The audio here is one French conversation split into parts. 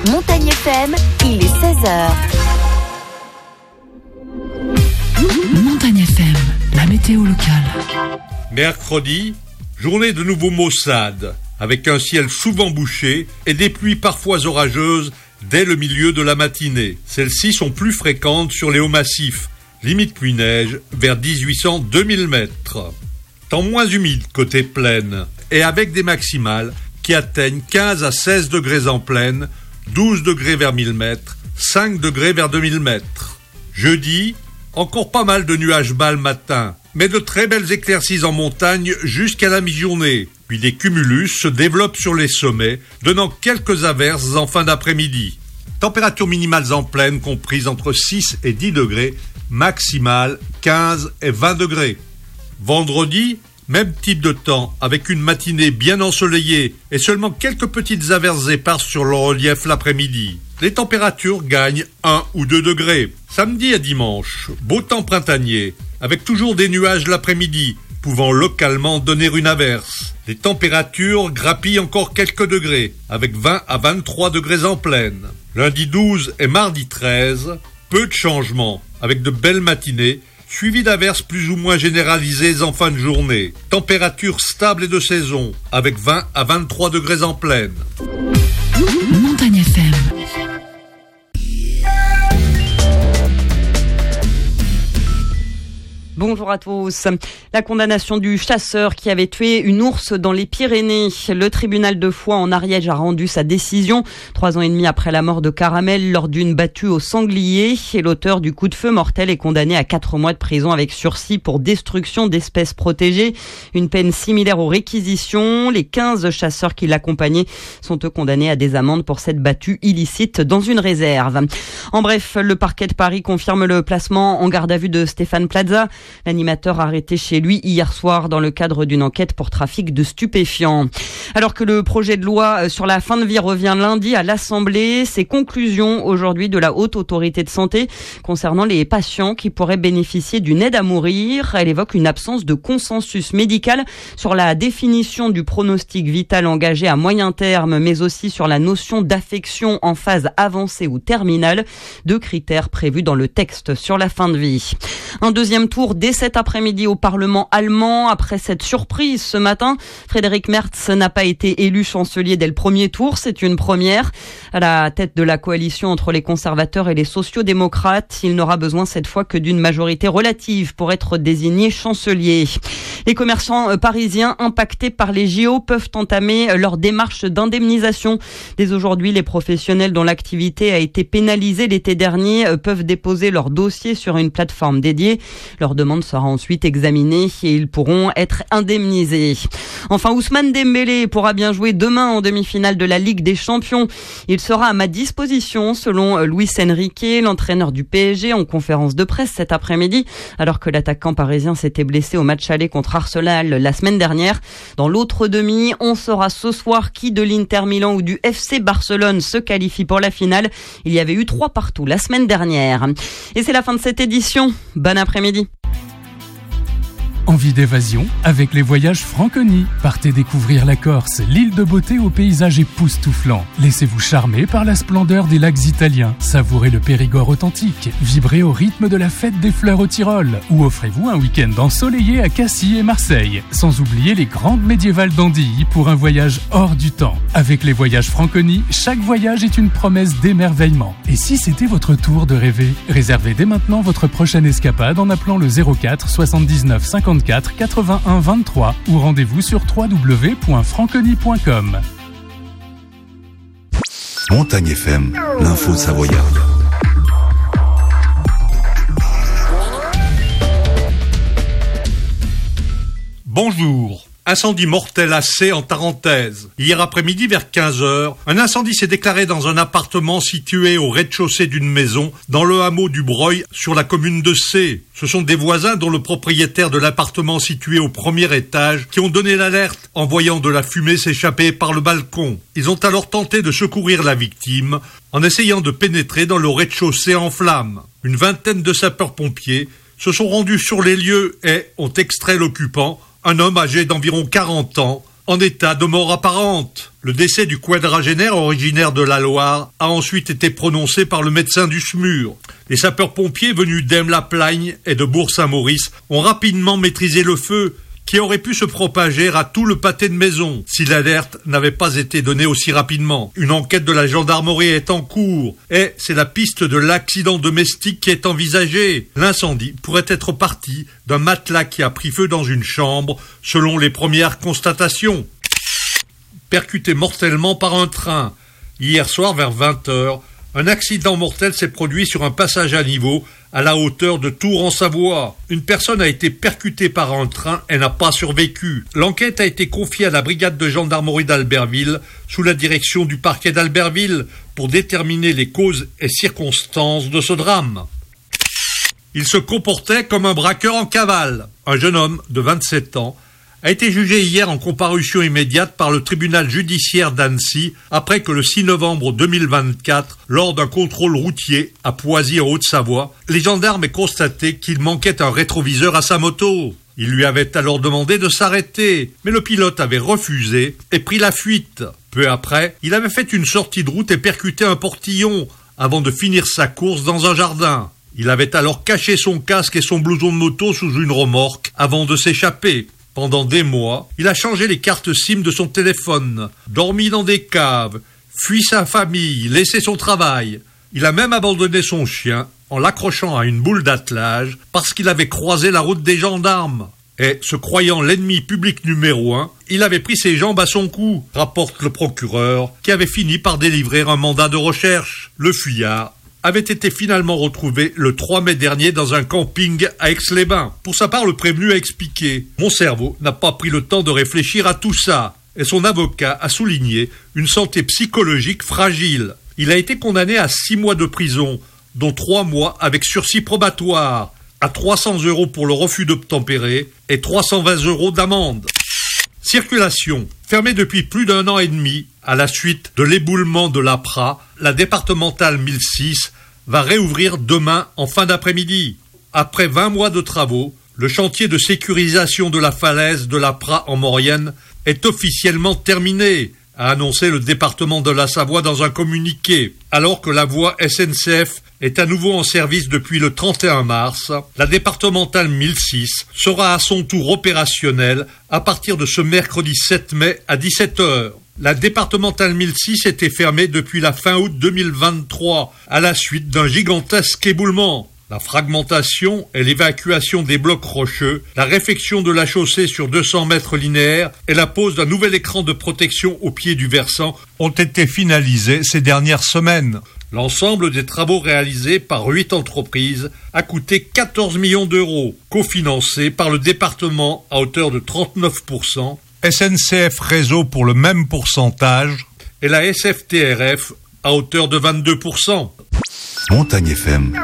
Montagne FM, il est 16h. Montagne FM, la météo locale. Mercredi, journée de nouveau maussade, avec un ciel souvent bouché et des pluies parfois orageuses dès le milieu de la matinée. Celles-ci sont plus fréquentes sur les hauts massifs, limite pluie-neige vers 1800-2000 mètres. Temps moins humide côté plaine et avec des maximales qui atteignent 15 à 16 degrés en plaine, 12 degrés vers 1000 mètres, 5 degrés vers 2000 mètres. Jeudi, encore pas mal de nuages bas le matin, mais de très belles éclaircies en montagne jusqu'à la mi-journée. Puis des cumulus se développent sur les sommets, donnant quelques averses en fin d'après-midi. Températures minimales en plaine comprises entre 6 et 10 degrés, maximales 15 et 20 degrés. Vendredi, même type de temps, avec une matinée bien ensoleillée et seulement quelques petites averses éparses sur le relief l'après-midi. Les températures gagnent 1 ou 2 degrés. Samedi à dimanche, beau temps printanier, avec toujours des nuages l'après-midi, pouvant localement donner une averse. Les températures grappillent encore quelques degrés, avec 20 à 23 degrés en plaine. Lundi 12 et mardi 13, peu de changements, avec de belles matinées, suivi d'averses plus ou moins généralisées en fin de journée. Température stable et de saison, avec 20 à 23 degrés en plaine. Montagne FM. Bonjour à tous. La condamnation du chasseur qui avait tué une ours dans les Pyrénées. Le tribunal de Foix en Ariège a rendu sa décision 3 ans et demi après la mort de Caramel lors d'une battue au sanglier. Et l'auteur du coup de feu mortel est condamné à 4 mois de prison avec sursis pour destruction d'espèces protégées. Une peine similaire aux réquisitions. Les 15 chasseurs qui l'accompagnaient sont eux condamnés à des amendes pour cette battue illicite dans une réserve. En bref, le parquet de Paris confirme le placement en garde à vue de Stéphane Plaza. L'animateur arrêté chez lui hier soir dans le cadre d'une enquête pour trafic de stupéfiants. Alors que le projet de loi sur la fin de vie revient lundi à l'Assemblée, ses conclusions aujourd'hui de la Haute Autorité de Santé concernant les patients qui pourraient bénéficier d'une aide à mourir. Elle évoque une absence de consensus médical sur la définition du pronostic vital engagé à moyen terme, mais aussi sur la notion d'affection en phase avancée ou terminale, 2 critères prévus dans le texte sur la fin de vie. Un deuxième tour dès cet après-midi au Parlement allemand. Après cette surprise ce matin, Friedrich Merz n'a pas été élu chancelier dès le premier tour. C'est une première. À la tête de la coalition entre les conservateurs et les sociodémocrates, il n'aura besoin cette fois que d'une majorité relative pour être désigné chancelier. Les commerçants parisiens impactés par les JO peuvent entamer leur démarche d'indemnisation. Dès aujourd'hui, les professionnels dont l'activité a été pénalisée l'été dernier peuvent déposer leur dossier sur une plateforme dédiée. Leur demande sera ensuite examinée et ils pourront être indemnisés. Enfin, Ousmane Dembélé pourra bien jouer demain en demi-finale de la Ligue des Champions. Il sera à ma disposition, selon Luis Enrique, l'entraîneur du PSG, en conférence de presse cet après-midi, alors que l'attaquant parisien s'était blessé au match aller contre Arsenal la semaine dernière. Dans l'autre demi, on saura ce soir qui de l'Inter Milan ou du FC Barcelone se qualifie pour la finale. Il y avait eu 3-3 la semaine dernière. Et c'est la fin de cette édition. Bon après-midi. Envie d'évasion avec les voyages Franconi. Partez découvrir la Corse, l'île de beauté aux paysages époustouflants. Laissez-vous charmer par la splendeur des lacs italiens. Savourez le Périgord authentique. Vibrez au rythme de la fête des fleurs au Tyrol. Ou offrez-vous un week-end ensoleillé à Cassis et Marseille. Sans oublier les grandes médiévales d'Andilly pour un voyage hors du temps. Avec les voyages Franconi, chaque voyage est une promesse d'émerveillement. Et si c'était votre tour de rêver? Réservez dès maintenant votre prochaine escapade en appelant le 04 79 54 81 23 ou rendez-vous sur www.franconi.com. Montagne FM, l'info savoyarde. Bonjour. Incendie mortel à C en Tarentaise. Hier après-midi vers 15h, un incendie s'est déclaré dans un appartement situé au rez-de-chaussée d'une maison dans le hameau du Breuil sur la commune de C. Ce sont des voisins dont le propriétaire de l'appartement situé au premier étage qui ont donné l'alerte en voyant de la fumée s'échapper par le balcon. Ils ont alors tenté de secourir la victime en essayant de pénétrer dans le rez-de-chaussée en flammes. Une vingtaine de sapeurs-pompiers se sont rendus sur les lieux et ont extrait l'occupant, un homme âgé d'environ 40 ans, en état de mort apparente. Le décès du quadragénaire originaire de la Loire a ensuite été prononcé par le médecin du SMUR. Les sapeurs-pompiers venus d'Aime-la-Plagne et de Bourg-Saint-Maurice ont rapidement maîtrisé le feu qui aurait pu se propager à tout le pâté de maison si l'alerte n'avait pas été donnée aussi rapidement. Une enquête de la gendarmerie est en cours et c'est la piste de l'accident domestique qui est envisagée. L'incendie pourrait être parti d'un matelas qui a pris feu dans une chambre selon les premières constatations. Percuté mortellement par un train. Hier soir vers 20h, un accident mortel s'est produit sur un passage à niveau à la hauteur de Tours en Savoie. Une personne a été percutée par un train et n'a pas survécu. L'enquête a été confiée à la brigade de gendarmerie d'Albertville sous la direction du parquet d'Albertville pour déterminer les causes et circonstances de ce drame. Il se comportait comme un braqueur en cavale. Un jeune homme de 27 ans a été jugé hier en comparution immédiate par le tribunal judiciaire d'Annecy après que le 6 novembre 2024, lors d'un contrôle routier à Poisy en Haute-Savoie, les gendarmes aient constaté qu'il manquait un rétroviseur à sa moto. Ils lui avaient alors demandé de s'arrêter, mais le pilote avait refusé et pris la fuite. Peu après, il avait fait une sortie de route et percuté un portillon avant de finir sa course dans un jardin. Il avait alors caché son casque et son blouson de moto sous une remorque avant de s'échapper. Pendant des mois, il a changé les cartes SIM de son téléphone, dormi dans des caves, fui sa famille, laissé son travail. Il a même abandonné son chien en l'accrochant à une boule d'attelage parce qu'il avait croisé la route des gendarmes. Et, se croyant l'ennemi public numéro 1, il avait pris ses jambes à son cou, rapporte le procureur, qui avait fini par délivrer un mandat de recherche. Le fuyard avait été finalement retrouvé le 3 mai dernier dans un camping à Aix-les-Bains. Pour sa part, le prévenu a expliqué « Mon cerveau n'a pas pris le temps de réfléchir à tout ça » et son avocat a souligné une santé psychologique fragile. Il a été condamné à 6 mois de prison, dont 3 mois avec sursis probatoire, à 300 € pour le refus d'obtempérer et 320 € d'amende. Circulation. Fermée depuis plus d'1 an et demi, à la suite de l'éboulement de l'APRA, la départementale 1006 va réouvrir demain en fin d'après-midi. Après 20 mois de travaux, le chantier de sécurisation de la falaise de l'APRA en Maurienne est officiellement terminé, a annoncé le département de la Savoie dans un communiqué. Alors que la voie SNCF est à nouveau en service depuis le 31 mars, la départementale 1006 sera à son tour opérationnelle à partir de ce mercredi 7 mai à 17h. La départementale 1006 était fermée depuis la fin août 2023 à la suite d'un gigantesque éboulement. La fragmentation et l'évacuation des blocs rocheux, la réfection de la chaussée sur 200 mètres linéaires et la pose d'un nouvel écran de protection au pied du versant ont été finalisés ces dernières semaines. L'ensemble des travaux réalisés par 8 entreprises a coûté 14 millions d'euros, cofinancés par le département à hauteur de 39%, SNCF Réseau pour le même pourcentage et la SFTRF à hauteur de 22%. Montagne FM.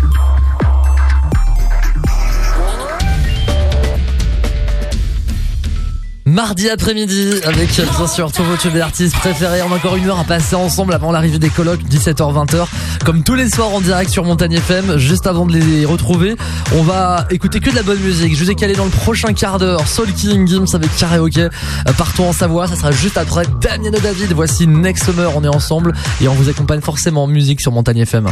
Mardi après-midi, avec bien sûr tous vos tubes et artistes préférés. On a encore 1 heure à passer ensemble avant l'arrivée des colocs, 17h-20h. Comme tous les soirs en direct sur Montagne FM. Juste avant de les retrouver, on va écouter que de la bonne musique. Je vous ai calé dans le prochain quart d'heure Soul King Gims avec Karaoke. Partons en Savoie, ça sera juste après Damien et David. Voici Next Summer, on est ensemble et on vous accompagne forcément en musique sur Montagne FM.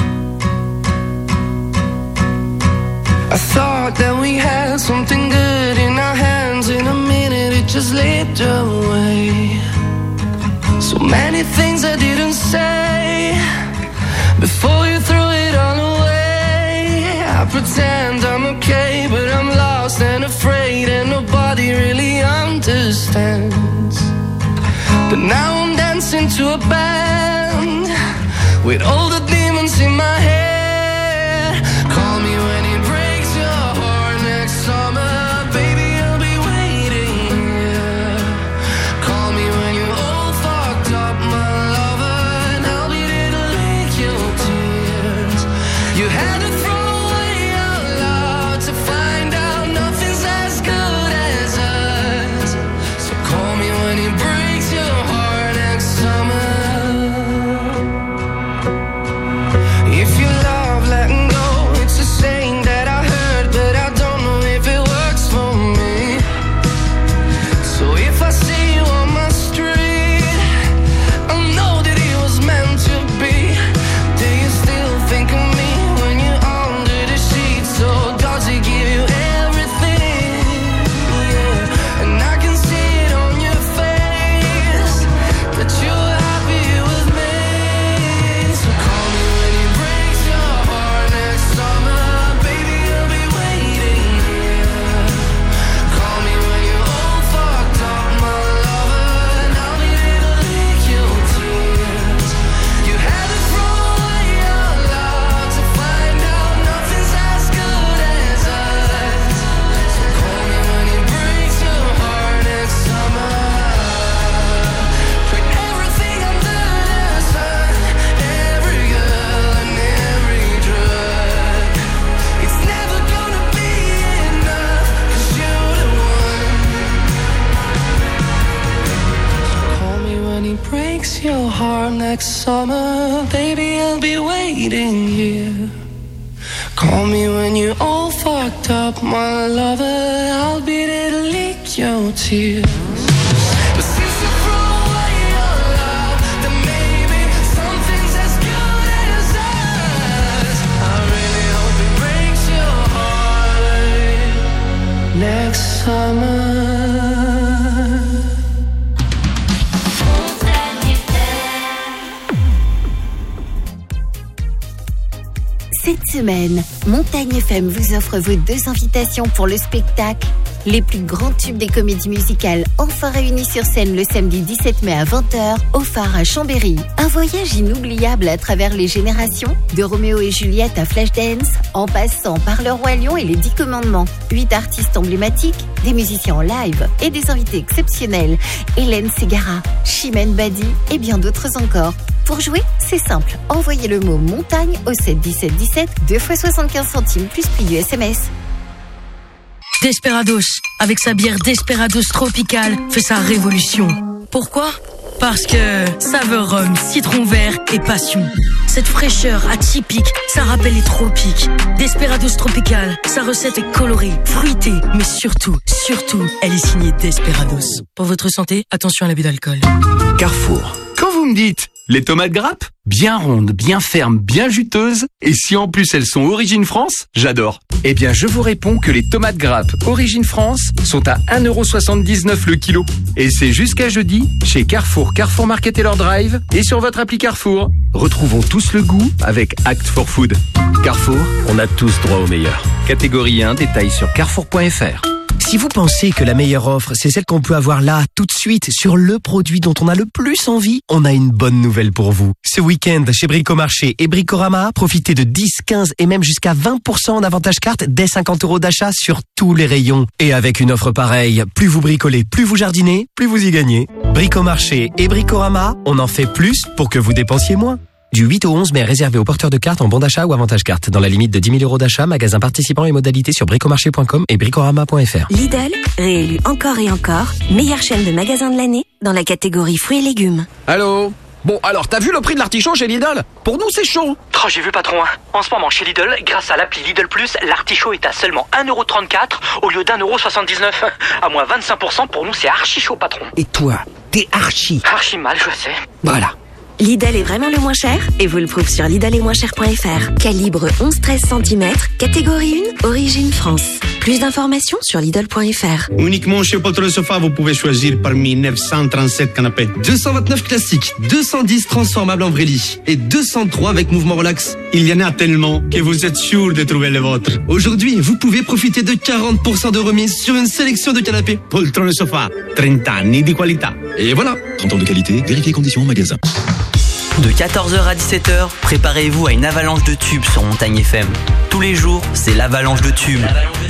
I thought that we had something good in our hands. In a minute it just slipped away. So many things I didn't say before you threw it all away. I pretend I'm okay, but I'm lost and afraid, and nobody really understands. But now I'm dancing to a band with all the demons in my head. Call me when it breaks your heart next summer, baby, I'll be waiting, yeah. Call me when you're all fucked up, my lover, and I'll be there to lick your tears. You had to throw away our love to find out nothing's as good as us. So call me when it breaks your heart next summer. next summer, baby, I'll be waiting here. Call me when you're all fucked up, my lover, I'll be there to lick your tears. But since you threw away your love, then maybe something's as good as us. I really hope it breaks your heart next summer. Cette semaine, Montagne FM vous offre vos 2 invitations pour le spectacle Les plus grands tubes des comédies musicales enfin réunis sur scène le samedi 17 mai à 20h au Phare à Chambéry. Un voyage inoubliable à travers les générations, de Roméo et Juliette à Flashdance, en passant par Le Roi Lion et les 10 commandements. 8 artistes emblématiques, des musiciens en live et des invités exceptionnels. Hélène Ségara, Chimène Badi et bien d'autres encore. Pour jouer, c'est simple. Envoyez le mot montagne au 7 17 17, 2 fois 75 centimes plus prix du SMS. Desperados, avec sa bière Desperados Tropical, fait sa révolution. Pourquoi ? Parce que saveur rhum, citron vert et passion. Cette fraîcheur atypique, ça rappelle les tropiques. Desperados Tropical, sa recette est colorée, fruitée, mais surtout, elle est signée Desperados. Pour votre santé, attention à l'abus d'alcool. Carrefour. Quand vous me dites les tomates grappes, bien rondes, bien fermes, bien juteuses, et si en plus elles sont Origine France, j'adore. Eh bien, je vous réponds que les tomates grappes Origine France sont à 1,79€ le kilo. Et c'est jusqu'à jeudi chez Carrefour, Carrefour Market et leur Drive et sur votre appli Carrefour. Retrouvons tous le goût avec Act for Food. Carrefour, on a tous droit au meilleur. Catégorie 1, détails sur carrefour.fr. Si vous pensez que la meilleure offre, c'est celle qu'on peut avoir là, tout de suite, sur le produit dont on a le plus envie, on a une bonne nouvelle pour vous. Ce week-end, chez Bricomarché et Bricorama, profitez de 10, 15 et même jusqu'à 20% en avantage carte dès 50€ d'achat sur tous les rayons. Et avec une offre pareille, plus vous bricolez, plus vous jardinez, plus vous y gagnez. Bricomarché et Bricorama, on en fait plus pour que vous dépensiez moins. Du 8 au 11 mai, réservé aux porteurs de cartes en bon d'achat ou avantage carte. Dans la limite de 10 000€ d'achat, magasin participant et modalités sur bricomarché.com et bricorama.fr. Lidl, réélu encore et encore, meilleure chaîne de magasins de l'année dans la catégorie fruits et légumes. Allô ? Bon, alors, t'as vu le prix de l'artichaut chez Lidl ? Pour nous, c'est chaud. Oh, j'ai vu patron. En ce moment, chez Lidl, grâce à l'appli Lidl Plus, l'artichaut est à seulement 1,34€ au lieu d'1,79€. À moins 25%, pour nous, c'est archi chaud, patron. Et toi, t'es archi mal, je sais. Voilà. Lidl est vraiment le moins cher et vous le prouve sur lidletmoincher.fr. Calibre 11-13 cm, catégorie 1, origine France. Plus d'informations sur lidl.fr. Uniquement chez Potre Sofa, vous pouvez choisir parmi 937 canapés. 229 classiques, 210 transformables en vrai lit et 203 avec mouvement relax. Il y en a tellement que vous êtes sûr de trouver le vôtre. Aujourd'hui, vous pouvez profiter de 40% de remise sur une sélection de canapés. Poltrone Sofa, 30 anni di qualità. Et voilà. 30 ans de qualité, vérifiez conditions en magasin. De 14h à 17h, préparez-vous à une avalanche de tubes sur Montagne FM. Tous les jours, c'est l'avalanche de tubes.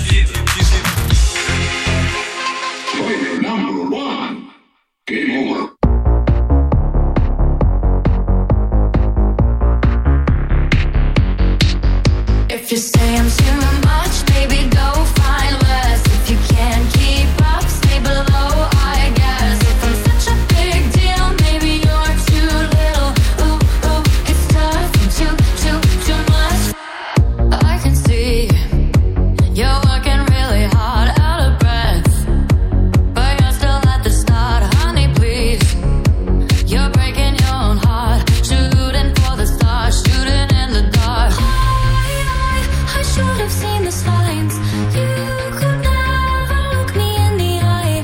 If you say I'm too much, baby, go find less. If you can't keep up, stay below, I guess. If I'm such a big deal, maybe you're too little. Ooh, ooh, it's tough and too much. I can see you're working really hard, out of breath, but you're still at the start, honey, please. You're breaking your own heart, shooting for the stars, shooting in the dark. I should have seen the signs. You could never look me in the eye.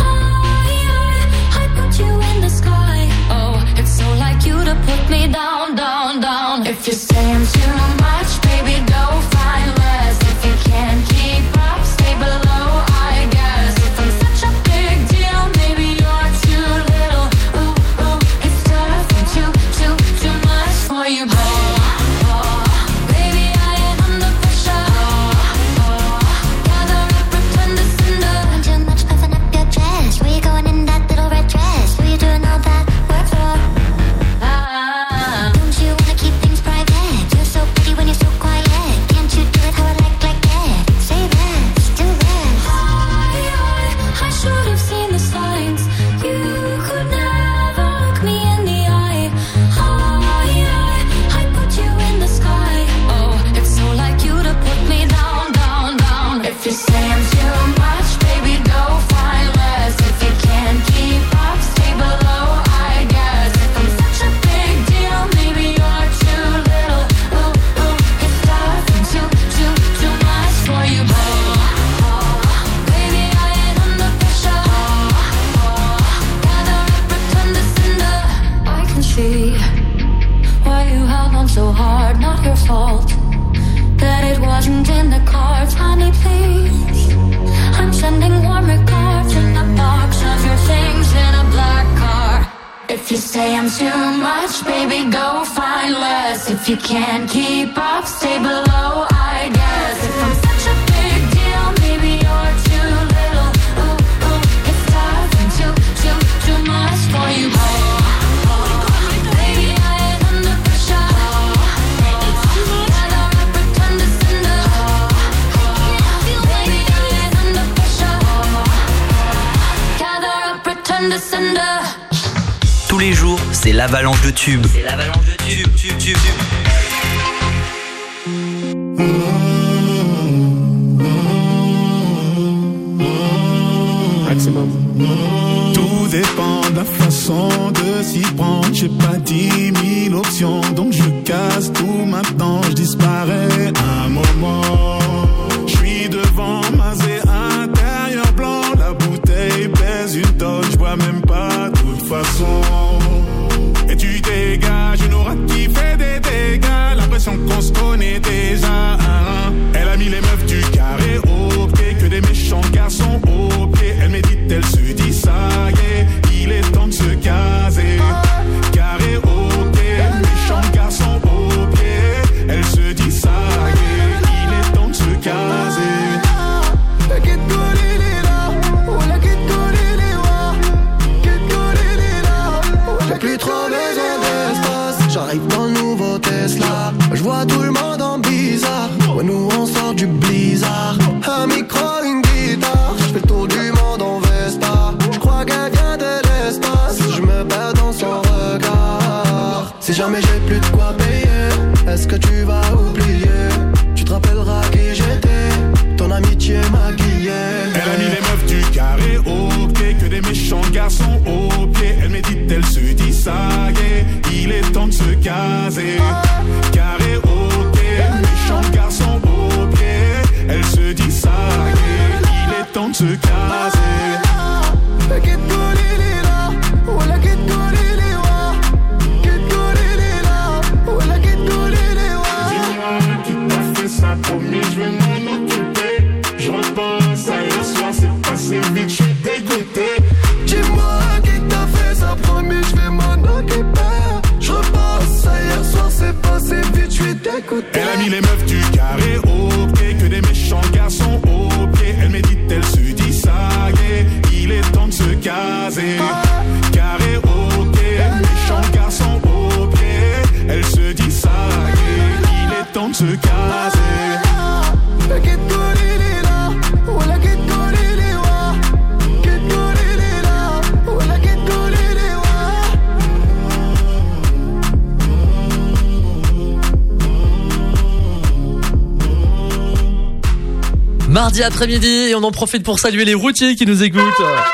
I put you in the sky. Oh, it's so like you to put me down, down, down. If you say I'm too much, baby, go find less. If you can't keep up, stay below, I guess. If I'm such a big deal, maybe you're too little. Ooh, ooh, it's tough and too much for you, boy. Don't you wanna keep things private? You're so pretty when you're so me why you held on so hard, not your fault. That it wasn't in the cards, honey, please. I'm sending warmer cards in the box of your things in a black car. If you say I'm too much, baby, go find less. If you can't keep up, stay below, I guess. If I'm such a big deal, maybe you're too little. Ooh, ooh, it's tough and too much for you. Baby, I ain't under pressure. Rather I pretend to cinder. Baby, I ain't under pressure. Gather up, pretend to cinder. Tous les jours, c'est l'avalanche de tubes. C'est l'avalanche de tubes. Tout dépend de la façon de s'y prendre. J'ai pas 10 000 options, donc je casse tout maintenant. Je disparais un moment. Je suis devant Mazé intérieur blanc. La bouteille pèse une tonne, je bois même pas de toute façon. Et tu dégages une aura qui fait des dégâts. L'impression qu'on se connaît déjà. Elle a mis les meufs du carré au pied, que des méchants garçons au pied. Elle médite, elle se dit ça y est, il est temps de se caser. Carré au pied, méchants garçons au pied. Elle se dit ça y est, il est temps de se caser. J'ai plus trop besoin d'espace. J'arrive dans le nouveau Tesla. Je vois tout le monde en bizarre. Ouais, nous on sort du blizzard. Un micro, une guitare. Je fais le tour du monde en Vespa. Je crois qu'elle vient de l'espace. Je me perds dans son regard. Si jamais j'ai plus de quoi payer, est-ce que tu vas oublier? Tu te rappelleras qui j'étais. Ton amitié maquillée. Elle a mis les meufs du carré au pied, que des méchants garçons au pied. Elle médite, elle se dit ça y est, il est temps de se caser. Carré au pied, méchants garçons au pied. Elle se dit ça y est, il est temps de se caser. Promis, je vais m'en occuper. Je repense à hier soir, c'est passé vite, je suis dégoûté. Dis-moi qui t'a fait ça, promis, je vais m'en occuper. Je repense à hier soir, c'est passé vite, je suis dégoûté. Elle a mis les meufs du carré au pied, que des méchants garçons au pied. Elle médite, elle se dit ça y est, il est temps de se caser. Carré au pied, méchants garçons au pied. Elle se dit ça y est, il est temps de se caser. Mardi après-midi, et on en profite pour saluer les routiers qui nous écoutent.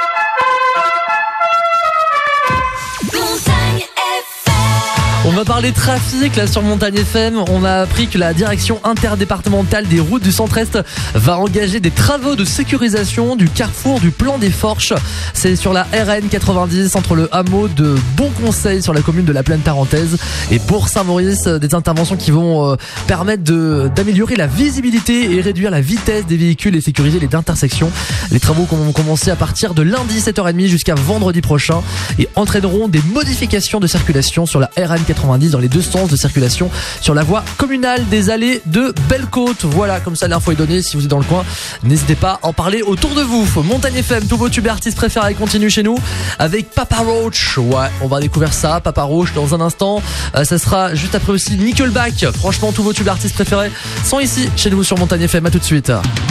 On va parler trafic là sur Montagne FM. On a appris que la direction interdépartementale des routes du Centre-Est va engager des travaux de sécurisation du carrefour du Plan des Forches. C'est sur la RN 90 entre le hameau de Bon Conseil sur la commune de la Plaine Tarentaise et Bourg-Saint-Maurice. Des interventions qui vont permettre d'améliorer la visibilité et réduire la vitesse des véhicules et sécuriser les intersections. Les travaux vont commencer à partir de lundi 7h30 jusqu'à vendredi prochain et entraîneront des modifications de circulation sur la RN 90 dans les deux sens de circulation sur la voie communale des allées de Belle-Côte. Voilà, comme ça l'info est donnée. Si vous êtes dans le coin, n'hésitez pas à en parler autour de vous. Montagne FM, tous vos tubes artistes préférés continuent chez nous avec Papa Roach. Ouais, on va découvrir ça, Papa Roach dans un instant. Ça sera juste après aussi Nickelback. Franchement, tous vos tubes artistes préférés sont ici chez nous sur Montagne FM. À tout de suite.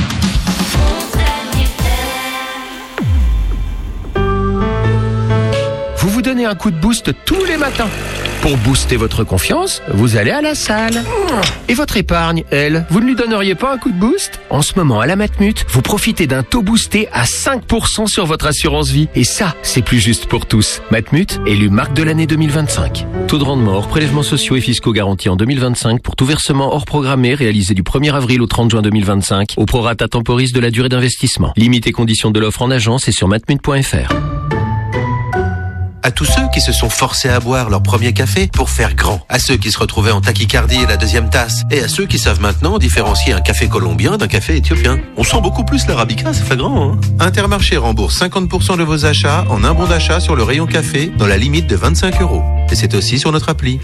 Vous vous donnez un coup de boost tous les matins. Pour booster votre confiance, vous allez à la salle. Et votre épargne, elle, vous ne lui donneriez pas un coup de boost? En ce moment, à la Matmut, vous profitez d'un taux boosté à 5% sur votre assurance vie. Et ça, c'est plus juste pour tous. Matmut, élu marque de l'année 2025. Taux de rendement hors prélèvements sociaux et fiscaux garantis en 2025 pour tout versement hors programmé réalisé du 1er avril au 30 juin 2025 au prorata temporis de la durée d'investissement. Limite et conditions de l'offre en agence et sur matmut.fr. À tous ceux qui se sont forcés à boire leur premier café pour faire grand. À ceux qui se retrouvaient en tachycardie à la deuxième tasse. Et à ceux qui savent maintenant différencier un café colombien d'un café éthiopien. On sent beaucoup plus l'arabica, ça fait grand, hein. Intermarché rembourse 50% de vos achats en un bon d'achat sur le rayon café dans la limite de 25 €. Et c'est aussi sur notre appli.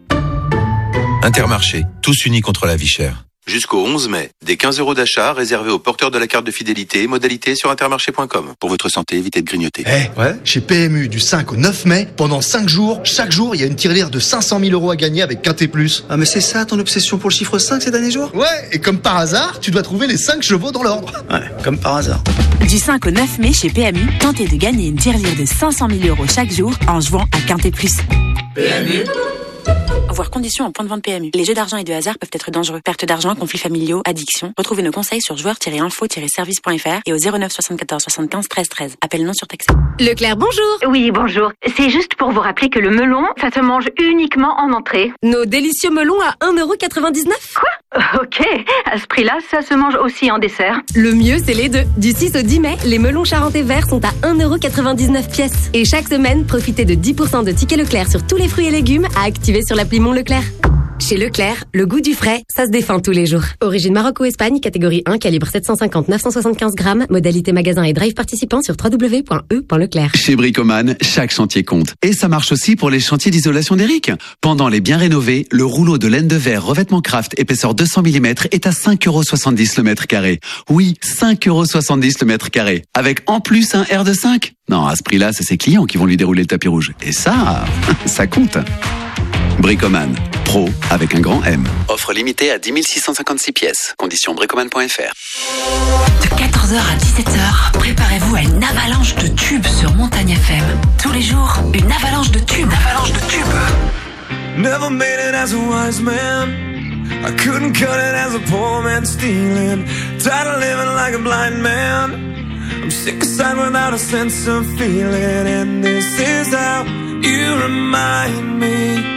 Intermarché, tous unis contre la vie chère. Jusqu'au 11 mai, des 15 € d'achat réservés aux porteurs de la carte de fidélité, modalité sur intermarché.com. Pour votre santé, évitez de grignoter. Ouais. Chez PMU, du 5 au 9 mai, pendant 5 jours, chaque jour, il y a une tirelire de 500 000 € à gagner avec Quintet Plus. Ah mais c'est ça ton obsession pour le chiffre 5 ces derniers jours? Ouais, et comme par hasard, tu dois trouver les 5 chevaux dans l'ordre. Ouais, comme par hasard. Du 5 au 9 mai chez PMU, tentez de gagner une tirelire de 500 000 € chaque jour en jouant à Quintet Plus. PMU. Voir conditions en point de vente PMU. Les jeux d'argent et de hasard peuvent être dangereux. Perte d'argent, conflits familiaux, addiction. Retrouvez nos conseils sur joueurs-info-service.fr et au 09 74 75 13 13. Appel non surtaxé. Leclerc, bonjour. Oui, bonjour. C'est juste pour vous rappeler que le melon, ça se mange uniquement en entrée. Nos délicieux melons à 1,99 €. Quoi? Ok. À ce prix-là, ça se mange aussi en dessert. Le mieux, c'est les deux. Du 6 au 10 mai, les melons charentais verts sont à 1,99 € pièce. Et chaque semaine, profitez de 10% de tickets Leclerc sur tous les fruits et légumes à activer sur l'appli Mon Leclerc. Chez Leclerc, le goût du frais, ça se défend tous les jours. Origine Maroc ou Espagne, catégorie 1, calibre 750-975 grammes, modalité magasin et drive participant sur www.e.leclerc. Chez Bricoman, chaque chantier compte. Et ça marche aussi pour les chantiers d'isolation d'Eric. Pendant les biens rénovés, le rouleau de laine de verre revêtement Craft épaisseur 200 mm est à 5,70 € le mètre carré. Oui, 5,70 € le mètre carré. Avec en plus un R de 5. Non, à ce prix-là, c'est ses clients qui vont lui dérouler le tapis rouge. Et ça, ça compte. Bricoman, pro avec un grand M. Offre limitée à 10 656 pièces. Conditions bricoman.fr. De 14h à 17h, préparez-vous à une avalanche de tubes sur Montagne FM. Tous les jours, une avalanche de tubes. Never made it as a wise man. I couldn't cut it as a poor man stealing. Tired of living like a blind man. I'm sick aside without a sense of feeling. And this is how you remind me.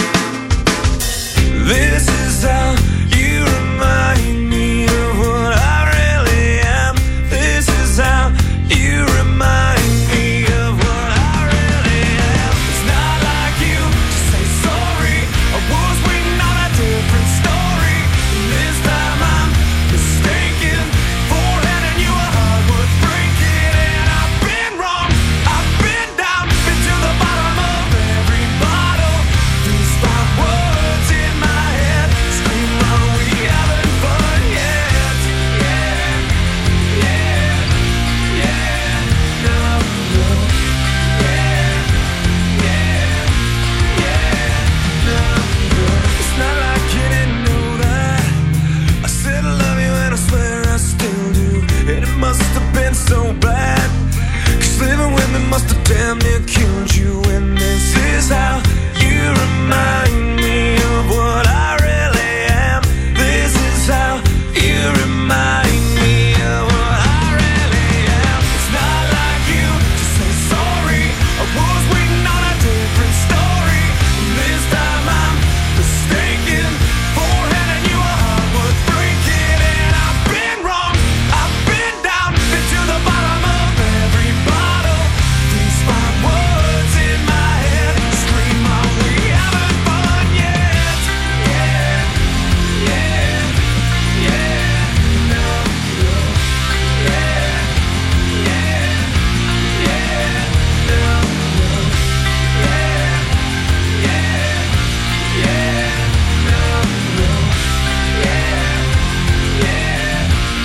This is how you remind me of what I really am. This is how you remind me of what I really am. It's not like you to say sorry. I was waiting on a different story. This time I'm mistaken for handing you a heart worth breaking. And I've been wrong, I've been down, been to the bottom of every bottle. These five words in my head scream, are we having fun yet? Yeah, yeah, yeah, no, no. Yeah, yeah, yeah, no, no. It's not like you didn't know that I said I love you and I swear I still do. And it must have been so bad, 'cause living with me must have damn near killed you. And this is how you remind me of what I really am. This is how you remind me of what I really am. It's not like you to say sorry. I was waiting on a different story. This time I'm mistaken for handing you a heart worth breaking. And I've been wrong, I've been down, been to the bottom of every bottle. These five words in my head scream, are we having fun yet? Yeah, yeah, yeah, no, no. Yeah, yeah, yeah, no, no. Yeah, yeah, yeah, no, no. Yeah, yeah,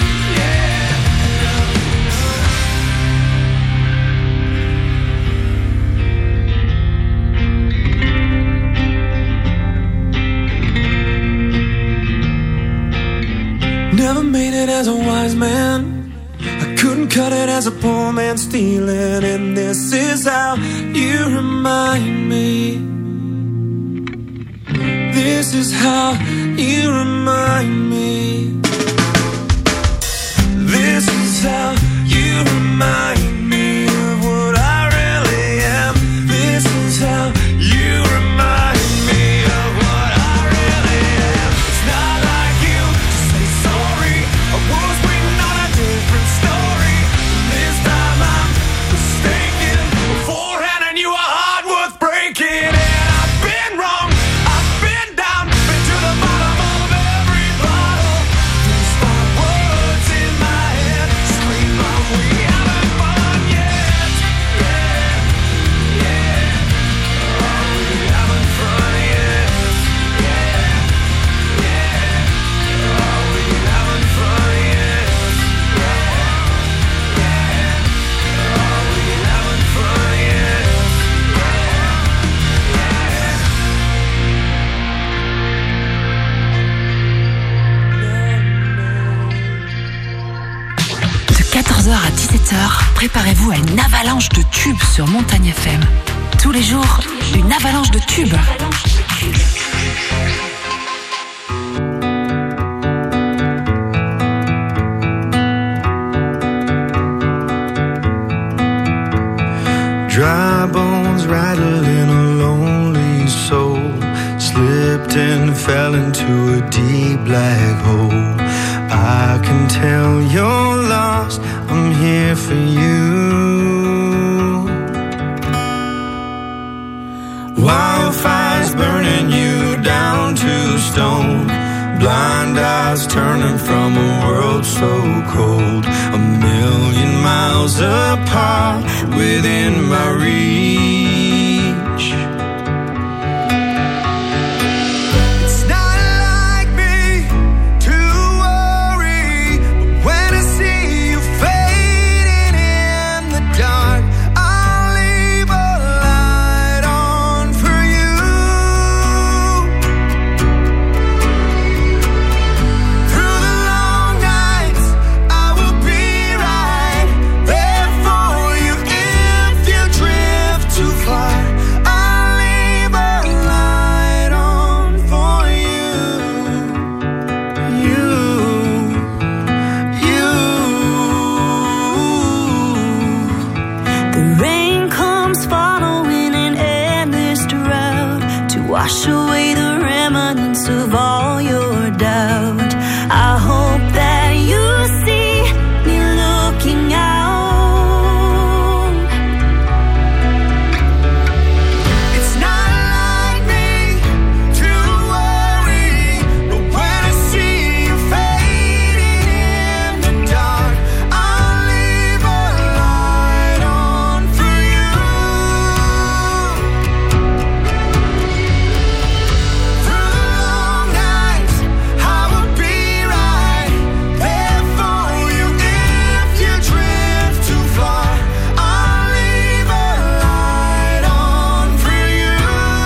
Never made it as a wise man. I couldn't cut it as a poor man stealing. And this is how you remind me. This is how you remind me. This is how you remind me of what I really am. This is how you remind me of what I really am. It's not like you to say sorry. I was waiting on a different story. This time I'm mistaken for handing you a heart. 17h, préparez-vous à une avalanche de tubes sur Montagne FM. Tous les jours, une avalanche de tubes. Dry bones rattling a lonely soul, slipped and fell into a deep black hole. I can tell you're lost, I'm here for you. Wildfires burning you down to stone, blind eyes turning from a world so cold. A million miles apart within my reach. It's not like me to worry, but when I see you fading in the dark, I'll leave a light on for you. Through the long nights, I will be right there for you. If you drift too far, I'll leave a light on for you. The rain comes following an endless drought to wash away the remnants of all your doubt. I hope that you see me looking out. It's not like me to worry, but when I see you fading in the dark, I'll leave a light on for you. Through the long nights, I will be right there for you. If you drift too far, I'll leave a light on for you.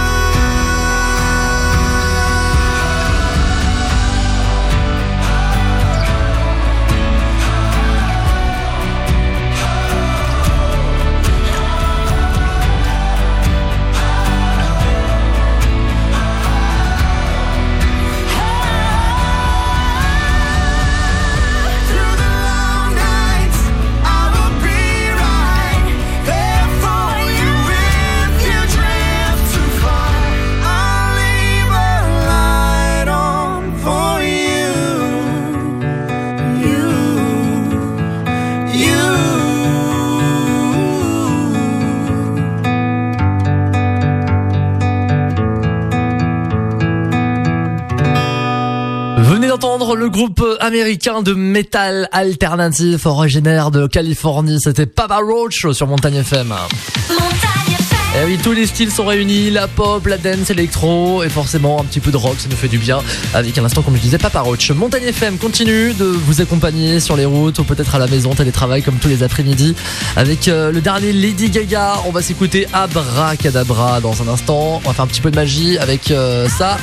Through the long nights, I will be right there for you. If you drift too far, I'll leave a light on for you. Venez d'entendre le groupe américain de métal alternatif originaire de Californie. C'était Papa Roach sur Montagne FM. Et oui, tous les styles sont réunis, la pop, la dance, électro et forcément un petit peu de rock, ça nous fait du bien. Avec à l'instant, comme je disais, Papa Roach. Montagne FM continue de vous accompagner sur les routes ou peut-être à la maison, télétravail comme tous les après-midi. Avec le dernier Lady Gaga, on va s'écouter Abracadabra dans un instant. On va faire un petit peu de magie avec ça.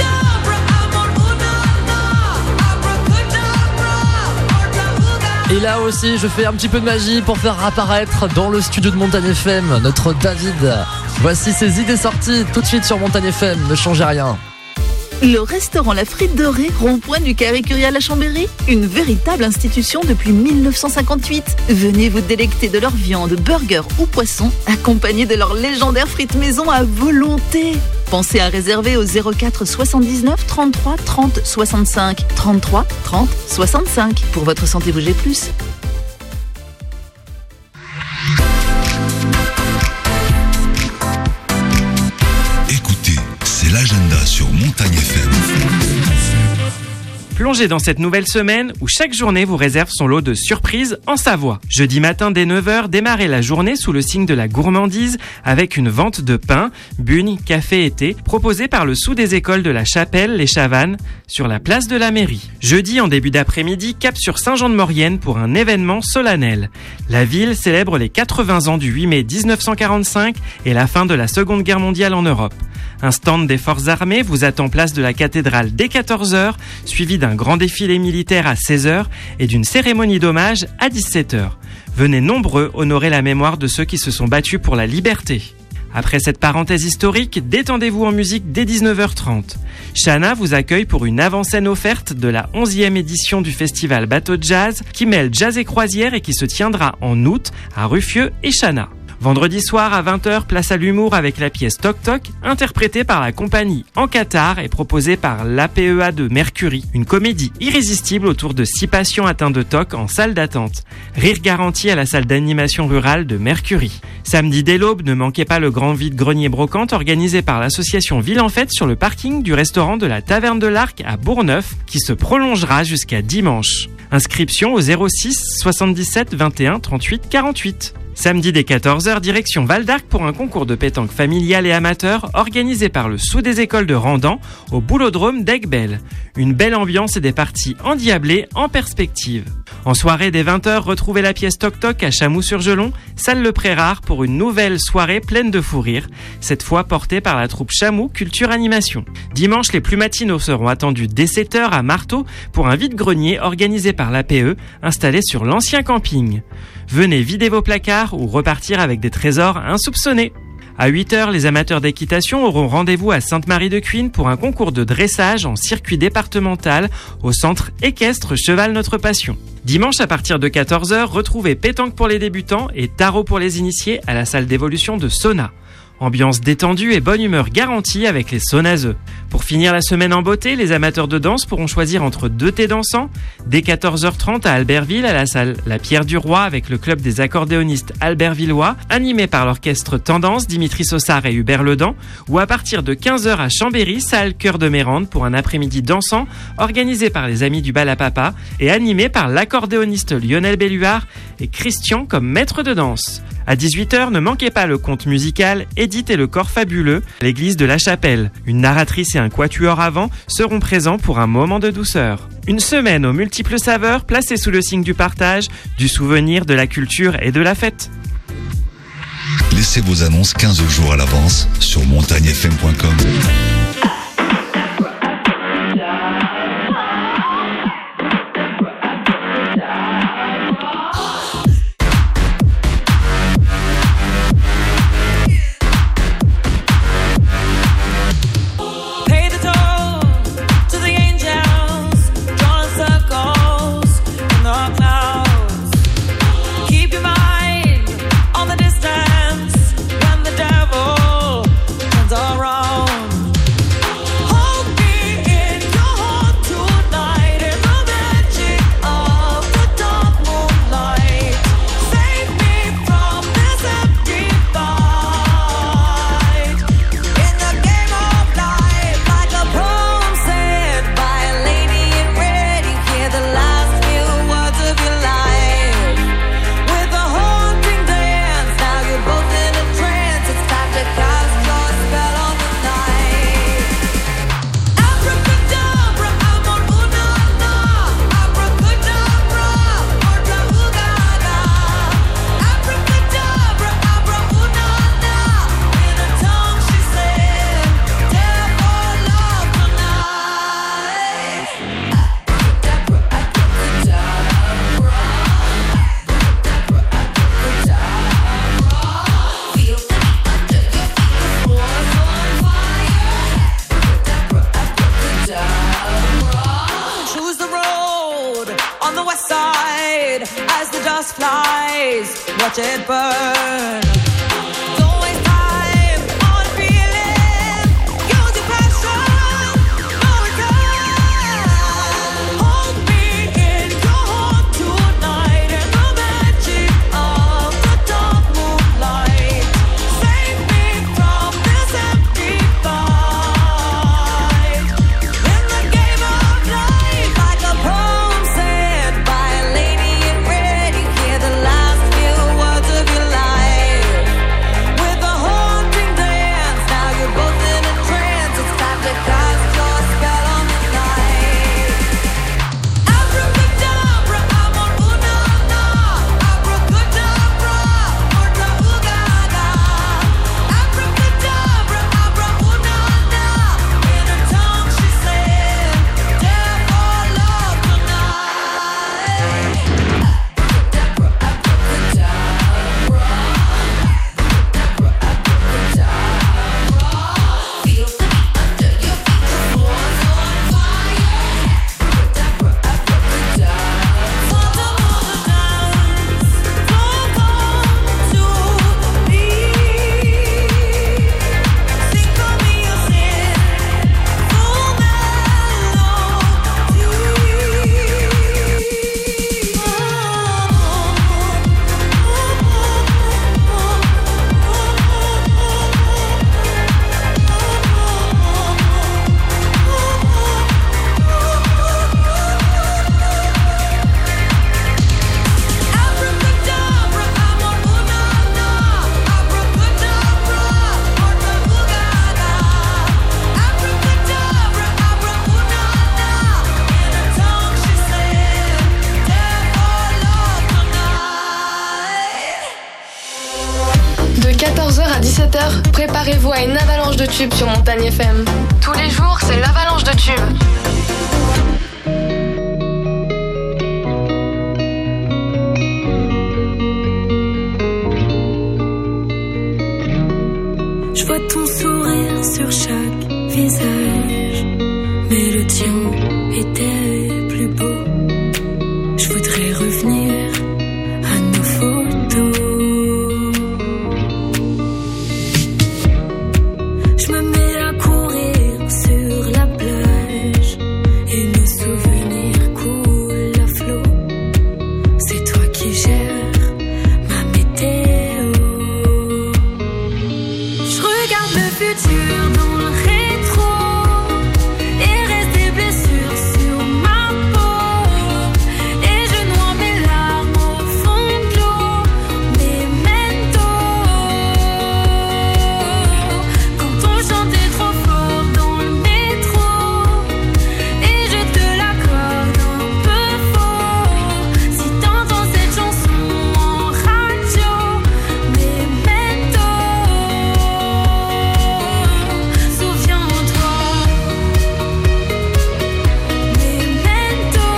Et là aussi, je fais un petit peu de magie pour faire apparaître dans le studio de Montagne FM notre David. Voici ses idées sorties tout de suite sur Montagne FM. Ne changez rien. Le restaurant La Frite Dorée, rond-point du Carré Curial à Chambéry, une véritable institution depuis 1958. Venez vous délecter de leur viande, burger ou poisson, accompagnés de leurs légendaires frites maison à volonté. Pensez à réserver au 04 79 33 30 65 33 30 65 pour votre santé bouger plus. Écoutez, c'est l'agenda sur Montagne FM. Plongez dans cette nouvelle semaine où chaque journée vous réserve son lot de surprises en Savoie. Jeudi matin dès 9h, démarrez la journée sous le signe de la gourmandise avec une vente de pain, bugnes, café et thé proposée par le sous des écoles de la Chapelle, les Chavannes, sur la place de la mairie. Jeudi en début d'après-midi, cap sur Saint-Jean-de-Maurienne pour un événement solennel. La ville célèbre les 80 ans du 8 mai 1945 et la fin de la Seconde Guerre mondiale en Europe. Un stand des forces armées vous attend place de la cathédrale dès 14h, suivi d'un grand défilé militaire à 16h et d'une cérémonie d'hommage à 17h. Venez nombreux honorer la mémoire de ceux qui se sont battus pour la liberté. Après cette parenthèse historique, détendez-vous en musique dès 19h30. Chana vous accueille pour une avant-scène offerte de la 11e édition du festival Bateau de Jazz qui mêle jazz et croisière et qui se tiendra en août à Ruffieux et Chana. Vendredi soir à 20h, place à l'humour avec la pièce Toc Toc, interprétée par la compagnie En Qatar et proposée par l'APEA de Mercury. Une comédie irrésistible autour de 6 patients atteints de TOC en salle d'attente. Rire garanti à la salle d'animation rurale de Mercury. Samedi dès l'aube, ne manquez pas le grand vide-grenier brocante organisé par l'association Ville en Fête sur le parking du restaurant de la Taverne de l'Arc à Bourgneuf qui se prolongera jusqu'à dimanche. Inscription au 06 77 21 38 48. Samedi dès 14h, direction Val d'Arc pour un concours de pétanque familial et amateur organisé par le Sous des écoles de Randan au boulodrome d'Aiguebelle. Une belle ambiance et des parties endiablées en perspective. En soirée dès 20h, retrouvez la pièce Toc Toc à Chamoux-sur-Gelon, salle Le Prérard pour une nouvelle soirée pleine de fou rire, cette fois portée par la troupe Chamoux Culture Animation. Dimanche, les plus matinaux seront attendus dès 7h à Marteau pour un vide-grenier organisé par l'APE, installé sur l'ancien camping. Venez vider vos placards ou repartir avec des trésors insoupçonnés. À 8h, les amateurs d'équitation auront rendez-vous à Sainte-Marie-de-Cuines pour un concours de dressage en circuit départemental au centre équestre Cheval Notre Passion. Dimanche à partir de 14h, retrouvez pétanque pour les débutants et tarot pour les initiés à la salle d'évolution de Sona. Ambiance détendue et bonne humeur garantie avec les Sonazeux. Pour finir la semaine en beauté, les amateurs de danse pourront choisir entre 2 thés dansants. Dès 14h30 à Albertville, à la salle La Pierre du Roi avec le club des accordéonistes albertvillois, animé par l'orchestre Tendance, Dimitri Sossard et Hubert Ledan. Ou à partir de 15h à Chambéry, salle Cœur de Mérande pour un après-midi dansant organisé par les Amis du Bal à Papa et animé par l'accordéoniste Lionel Belluard et Christian comme maître de danse. À 18h, ne manquez pas le conte musical Edith et le corps fabuleux, l'église de la Chapelle. Une narratrice et un quatuor avant seront présents pour un moment de douceur. Une semaine aux multiples saveurs placée sous le signe du partage, du souvenir, de la culture et de la fête. Laissez vos annonces 15 jours à l'avance sur montagnefm.com. Watch it burn. 17h, préparez-vous à une avalanche de tubes sur Montagne FM. Tous les jours, c'est l'avalanche de tubes. Je vois ton sourire sur chaque visage, mais le tien était plus beau. Je voudrais revenir à nos photos. Je me mets à courir sur la plage et nos souvenirs coulent à flot. C'est toi qui gères ma météo. Je regarde le futur dans le rétro et reste des blessures sur ma peau. Et je noie mes larmes au fond de l'eau. Memento. Quand on chantait trop fort dans le métro et je te l'accorde un peu faux. Si t'entends cette chanson en radio, Memento. Souviens-toi, Memento.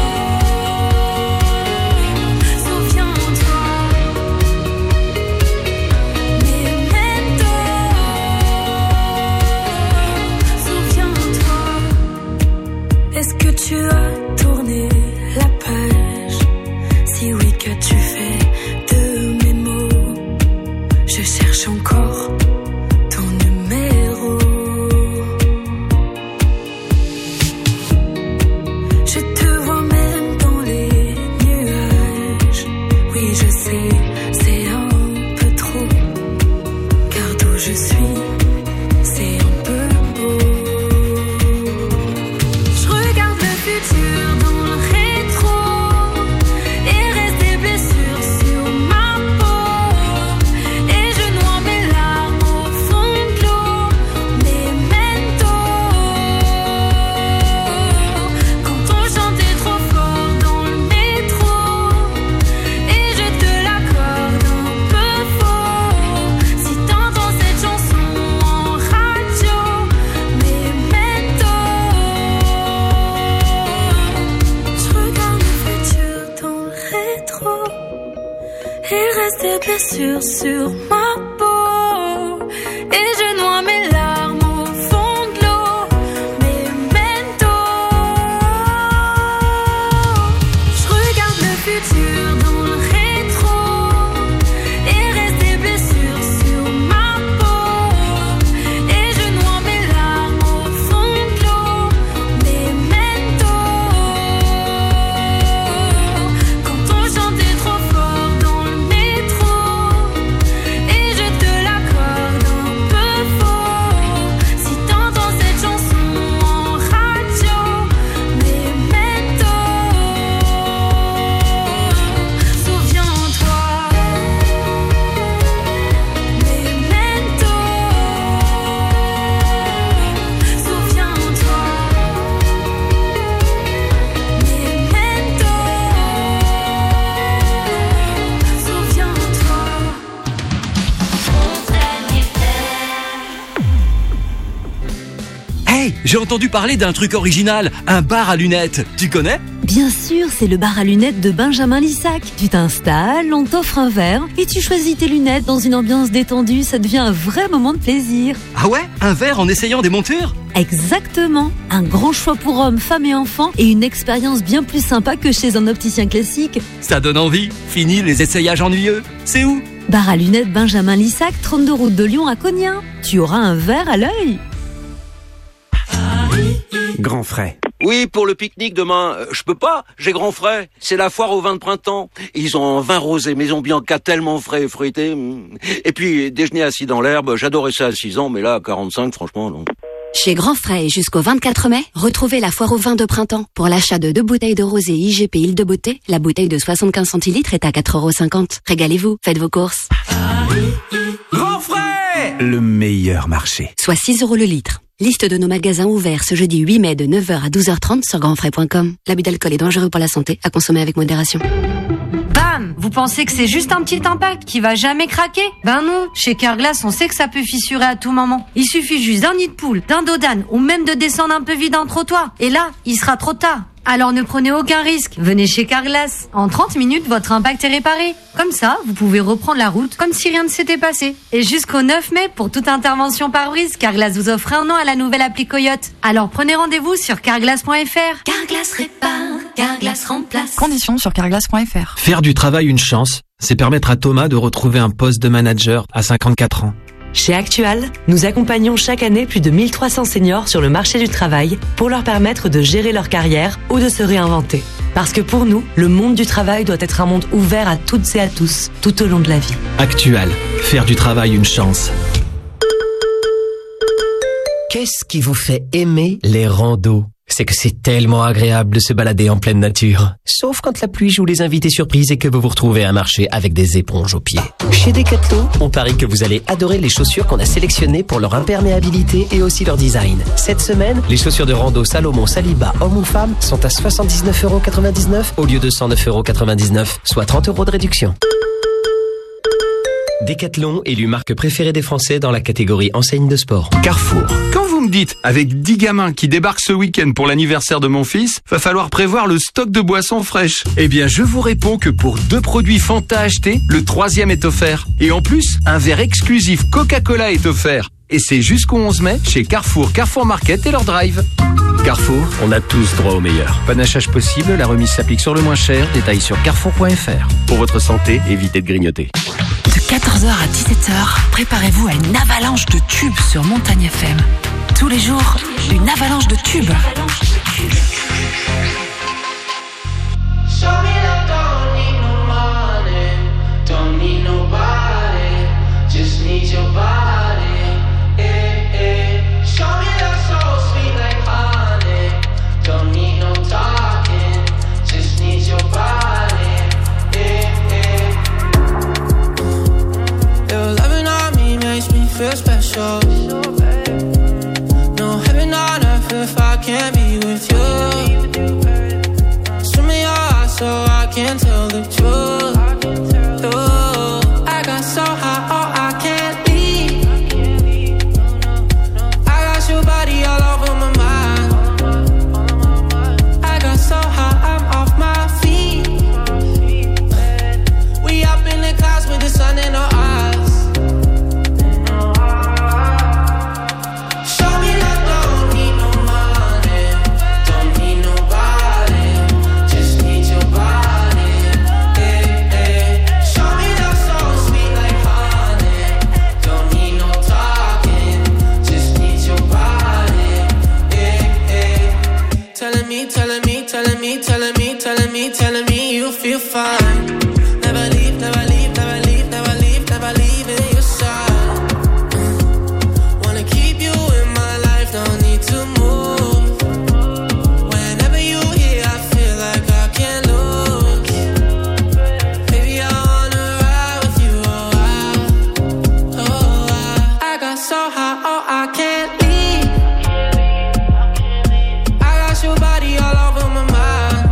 Souviens-toi, Memento. Souviens-toi. Est-ce que tu as tourné la page? Si oui, qu'as-tu fait de mes mots? Je cherche encore ton numéro. Je te vois même dans les nuages. Oui, je sais, c'est un peu trop. Car d'où je suis, c'est un peu beau. Je regarde le futur dans le rétro et reste des blessures sur ma peau. Et je noie mes larmes au fond de l'eau. Memento. Quand on chantait trop fort dans le métro et je te l'accorde un peu faux. Si t'entends cette chanson en radio, Memento. Je regarde le futur dans le rétro et reste des blessures sur ma peau. Et je noie mes larmes au fond de l'eau. Memento. Je regarde le futur dans le rétro et reste des blessures sur ma peau. Et je noie mes larmes au fond de l'eau. Memento. Quand on chantait trop fort dans le métro et je te l'accorde un peu faux. Si t'entends cette chanson en radio, Memento. Souviens-toi, Memento. Souviens-toi, Memento. Souviens-toi. Hey, j'ai entendu parler d'un truc original, un bar à lunettes. Tu connais? Bien sûr, c'est le bar à lunettes de Benjamin Lissac. Tu t'installes, on t'offre un verre et tu choisis tes lunettes dans une ambiance détendue. Ça devient un vrai moment de plaisir. Ah ouais? Un verre en essayant des montures? Exactement. Un grand choix pour hommes, femmes et enfants et une expérience bien plus sympa que chez un opticien classique. Ça donne envie. Fini les essayages ennuyeux. C'est où? Bar à lunettes Benjamin Lissac, 32 route de Lyon à Cognin. Tu auras un verre à l'œil. Grand frais. Oui, pour le pique-nique demain, je peux pas, j'ai grand frais. C'est la foire au vin de printemps. Ils ont un vin rosé Maison Bianca tellement frais et fruité. Et puis, déjeuner assis dans l'herbe, j'adorais ça à 6 ans, mais là, à 45, franchement, non. Chez Grand Frais et jusqu'au 24 mai, retrouvez la foire au vin de printemps. Pour l'achat de 2 bouteilles de rosé IGP Île de Beauté, la bouteille de 75 centilitres est à 4,50 €. Régalez-vous, faites vos courses. Grand Frais, le meilleur marché. Soit 6 € le litre. Liste de nos magasins ouverts ce jeudi 8 mai de 9h à 12h30 sur grandfrais.com. L'abus d'alcool est dangereux pour la santé, à consommer avec modération. Bam! Vous pensez que c'est juste un petit impact qui va jamais craquer? Ben non, chez Carglass, on sait que ça peut fissurer à tout moment. Il suffit juste d'un nid de poule, d'un dos d'âne ou même de descendre un peu vite un trottoir. Et là, il sera trop tard. Alors ne prenez aucun risque, venez chez Carglass. En 30 minutes, votre impact est réparé. Comme ça, vous pouvez reprendre la route comme si rien ne s'était passé. Et jusqu'au 9 mai, pour toute intervention pare-brise, Carglass vous offre 1 an à la nouvelle appli Coyote. Alors prenez rendez-vous sur carglass.fr. Carglass répare, Carglass remplace. Conditions sur carglass.fr. Faire du travail une chance, c'est permettre à Thomas de retrouver un poste de manager à 54 ans. Chez Actual, nous accompagnons chaque année plus de 1300 seniors sur le marché du travail pour leur permettre de gérer leur carrière ou de se réinventer. Parce que pour nous, le monde du travail doit être un monde ouvert à toutes et à tous, tout au long de la vie. Actual, faire du travail une chance. Qu'est-ce qui vous fait aimer les randos ? C'est que c'est tellement agréable de se balader en pleine nature. Sauf quand la pluie joue les invités surprises et que vous vous retrouvez à un marché avec des éponges aux pieds. Chez Decathlon, on parie que vous allez adorer les chaussures qu'on a sélectionnées pour leur imperméabilité et aussi leur design. Cette semaine, les chaussures de rando Salomon Saliba, homme ou femme, sont à 79,99€ au lieu de 109,99€, soit 30€ de réduction. Decathlon, élu marque préférée des Français dans la catégorie enseigne de sport. Carrefour. Quand vous me dites, avec 10 gamins qui débarquent ce week-end pour l'anniversaire de mon fils, va falloir prévoir le stock de boissons fraîches. Eh bien, je vous réponds que pour 2 produits Fanta achetés, le 3e est offert. Et en plus, un verre exclusif Coca-Cola est offert. Et c'est jusqu'au 11 mai chez Carrefour, Carrefour Market et leur drive. Carrefour, on a tous droit au meilleur. Panachage possible, la remise s'applique sur le moins cher. Détails sur carrefour.fr. Pour votre santé, évitez de grignoter. De 14h à 17h, préparez-vous à une avalanche de tubes sur Montagne FM. Tous les jours, une avalanche de tubes. Feel special. No heaven on earth if I can't be with you. Swim me your eyes so I can tell the truth. Ooh, I got so high, oh I can't leave. I got your body all over my mind. I got so high, I'm off my feet. We up in the clouds with the sun in our eyes. Telling me you feel fine. Never leave, never leave, never leave, never leave, never leave in your side. Wanna keep you in my life, don't need to move. Whenever you here, I feel like I can't lose. Baby, I wanna ride with you, I got so high, oh I can't leave. I got your body all over my mind.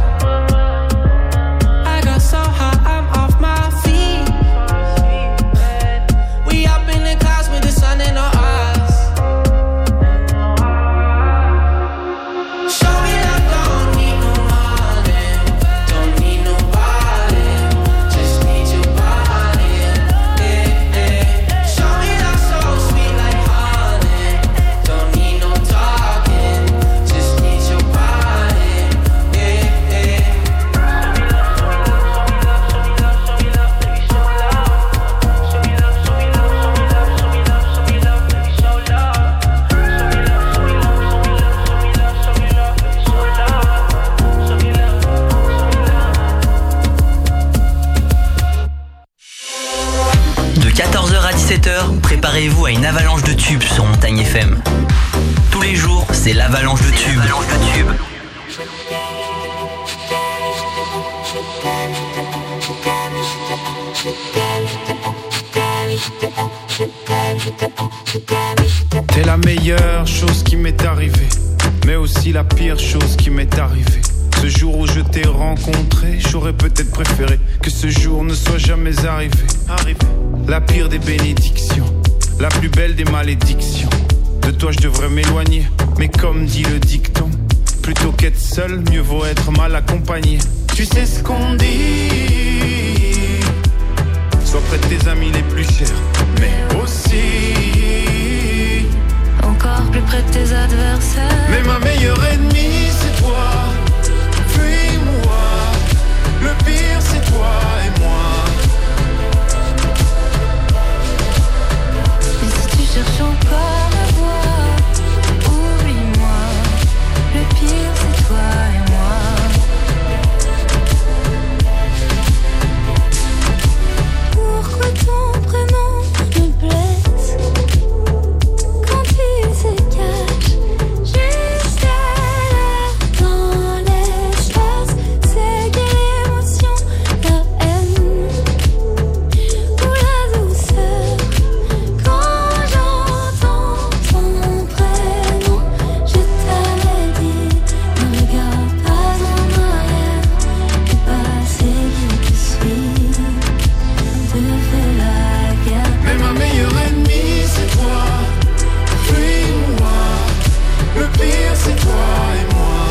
Préparez-vous à une avalanche de tubes sur Montagne FM. Tous les jours, c'est l'avalanche de tubes. T'es la meilleure chose qui m'est arrivée, mais aussi la pire chose qui m'est arrivée. Ce jour où je t'ai rencontré, j'aurais peut-être préféré que ce jour ne soit jamais arrivé. La pire des bénédictions, la plus belle des malédictions. De toi je devrais m'éloigner, mais comme dit le dicton, plutôt qu'être seul, mieux vaut être mal accompagné. Tu sais ce qu'on dit, sois près de tes amis les plus chers, mais aussi encore plus près de tes adversaires. Mais ma meilleure ennemie c'est toi, fuis-moi. Le pire c'est toi et moi. Et si tu cherches encore à voir, oublie-moi. Le pire c'est toi et moi. Pourquoi ton prénom me blesse quand il se cache juste là dans l'espace? C'est quelle émotion, la haine ou la douceur? Quand j'entends ton prénom, je t'avais dit, ne regarde pas en arrière. Le passé qui te suit te fait la guerre. Mais ma meilleure ennemie c'est toi, fuis-moi. Le pire c'est toi et moi.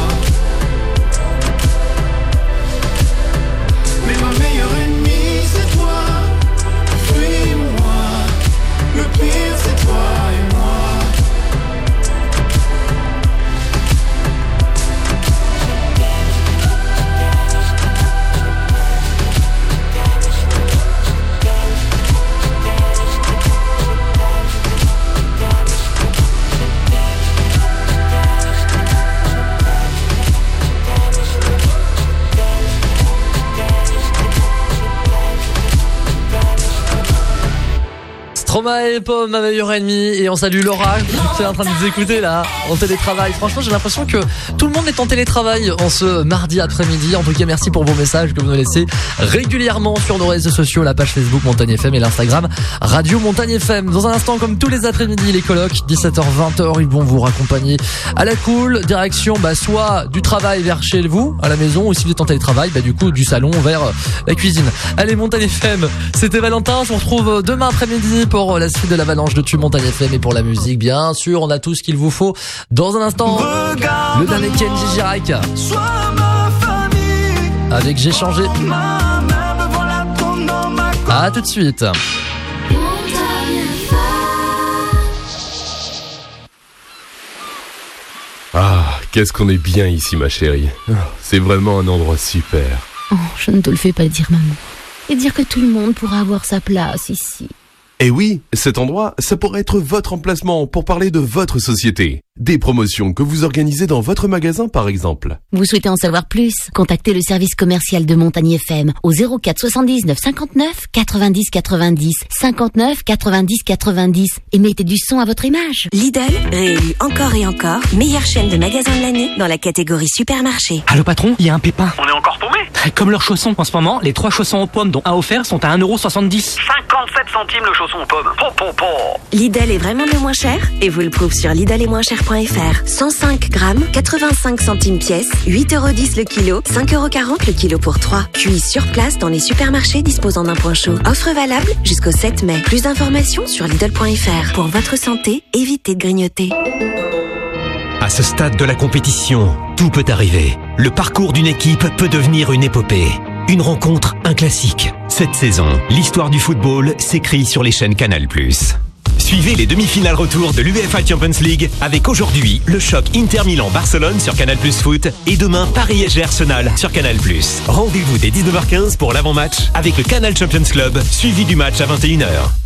Mais ma meilleure ennemie c'est toi, fuis-moi. Le pire c'est toi et moi. Stromae et Pomme, ma meilleure ennemie, et on salue Laura qui est en train de nous écouter là en télétravail. Franchement, j'ai l'impression que tout le monde est en télétravail en ce mardi après-midi. En tout cas, merci pour vos messages que vous nous laissez régulièrement sur nos réseaux sociaux, la page Facebook Montagne FM et l'Instagram Radio Montagne FM. Dans un instant, comme tous les après-midi, les colocs 17h-20h, ils vont vous raccompagner à la cool, direction soit du travail vers chez vous à la maison, ou si vous êtes en télétravail, du coup du salon vers la cuisine. Allez, Montagne FM, c'était Valentin. Je vous retrouve demain après-midi pour la suite de l'avalanche de tubes Montagne FM, et pour la musique, bien sûr, on a tout ce qu'il vous faut. Dans un instant, le dernier Kenji Girac avec J'ai changé. À tout de suite. Ah, qu'est-ce qu'on est bien ici, ma chérie. C'est vraiment un endroit super. Oh, je ne te le fais pas dire, maman. Et dire que tout le monde pourra avoir sa place ici. Et oui, cet endroit, ça pourrait être votre emplacement pour parler de votre société. Des promotions que vous organisez dans votre magasin, par exemple. Vous souhaitez en savoir plus? Contactez le service commercial de Montagne FM au 04 79 59 90 90 59 90 90 et mettez du son à votre image. Lidl, réélu encore et encore meilleure chaîne de magasins de l'année dans la catégorie supermarché. Allô patron, il y a un pépin. On est encore paumé? Comme leurs chaussons en ce moment, les 3 chaussons aux pommes dont un offert sont à 1,70€. 57 centimes le chausson aux pommes. Lidl est vraiment le moins cher et vous le prouve sur lidl-et-moins-cher.fr. 105 grammes, 85 centimes pièce, 8,10€ le kilo, 5,40€ le kilo pour 3. Cuit sur place dans les supermarchés disposant d'un point chaud. Offre valable jusqu'au 7 mai. Plus d'informations sur lidl.fr. Pour votre santé, évitez de grignoter. À ce stade de la compétition, tout peut arriver. Le parcours d'une équipe peut devenir une épopée. Une rencontre, un classique. Cette saison, l'histoire du football s'écrit sur les chaînes Canal+. Suivez les demi-finales retour de l'UEFA Champions League avec aujourd'hui le choc Inter Milan-Barcelone sur Canal+ Foot et demain Paris-Arsenal sur Canal+. Rendez-vous dès 19h15 pour l'avant-match avec le Canal Champions Club, suivi du match à 21h.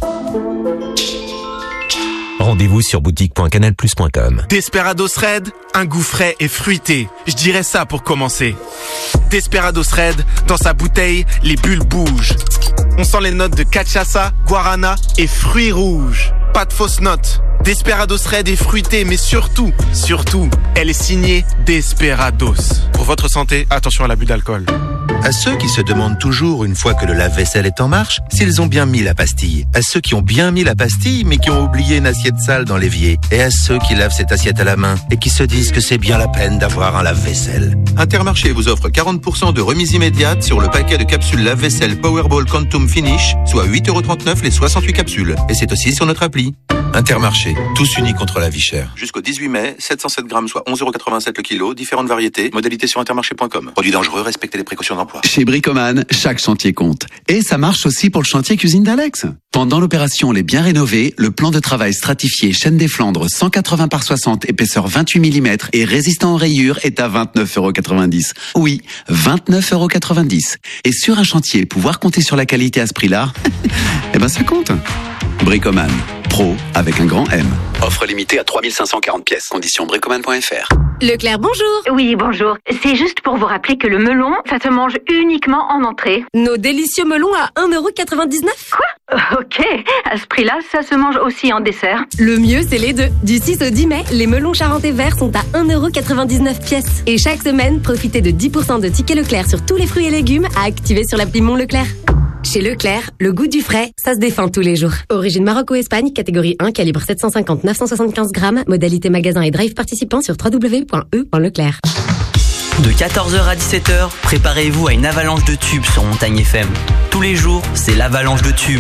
Rendez-vous sur boutique.canalplus.com. Desperados Red, un goût frais et fruité. Je dirais ça pour commencer. Desperados Red, dans sa bouteille, les bulles bougent. On sent les notes de cachaça, guarana et fruits rouges. Pas de fausses notes. Desperados Red est fruité, mais surtout, elle est signée Desperados. Pour votre santé, attention à l'abus d'alcool. À ceux qui se demandent toujours, une fois que le lave-vaisselle est en marche, s'ils ont bien mis la pastille. À ceux qui ont bien mis la pastille, mais qui ont oublié une assiette sale dans l'évier. Et à ceux qui lavent cette assiette à la main et qui se disent que c'est bien la peine d'avoir un lave-vaisselle. Intermarché vous offre 40% de remise immédiate sur le paquet de capsules lave-vaisselle Powerball Quantum Finish, soit 8,39€ les 68 capsules. Et c'est aussi sur notre appli. Intermarché, tous unis contre la vie chère. Jusqu'au 18 mai, 707 grammes, soit 11,87€ le kilo, différentes variétés, modalités sur intermarché.com. Produits dangereux, respectez les précautions d'emploi. Chez Bricoman, chaque chantier compte. Et ça marche aussi pour le chantier cuisine d'Alex. Pendant l'opération Les Biens Rénovés, le plan de travail stratifié Chêne des Flandres 180 par 60, épaisseur 28 mm et résistant aux rayures est à 29,90€. Oui, 29,90€. Et sur un chantier, pouvoir compter sur la qualité à ce prix-là, eh ben ça compte. Bricoman. Pro avec un grand M. Offre limitée à 3540 pièces. Conditions bricoman.fr. Leclerc, bonjour. Oui, bonjour. C'est juste pour vous rappeler que le melon, ça se mange uniquement en entrée. Nos délicieux melons à 1,99€. Quoi ? Ok, à ce prix-là, ça se mange aussi en dessert. Le mieux, c'est les deux. Du 6 au 10 mai, les melons charentais verts sont à 1,99€ pièce. Et chaque semaine, profitez de 10% de tickets Leclerc sur tous les fruits et légumes à activer sur l'appli Mon Leclerc. Chez Leclerc, le goût du frais, ça se défend tous les jours. Origine Maroc ou Espagne, catégorie 1, calibre 750-975 grammes, modalité magasin et drive participant sur www.e.leclerc. De 14h à 17h, préparez-vous à une avalanche de tubes sur Montagne FM. Tous les jours, c'est l'avalanche de tubes.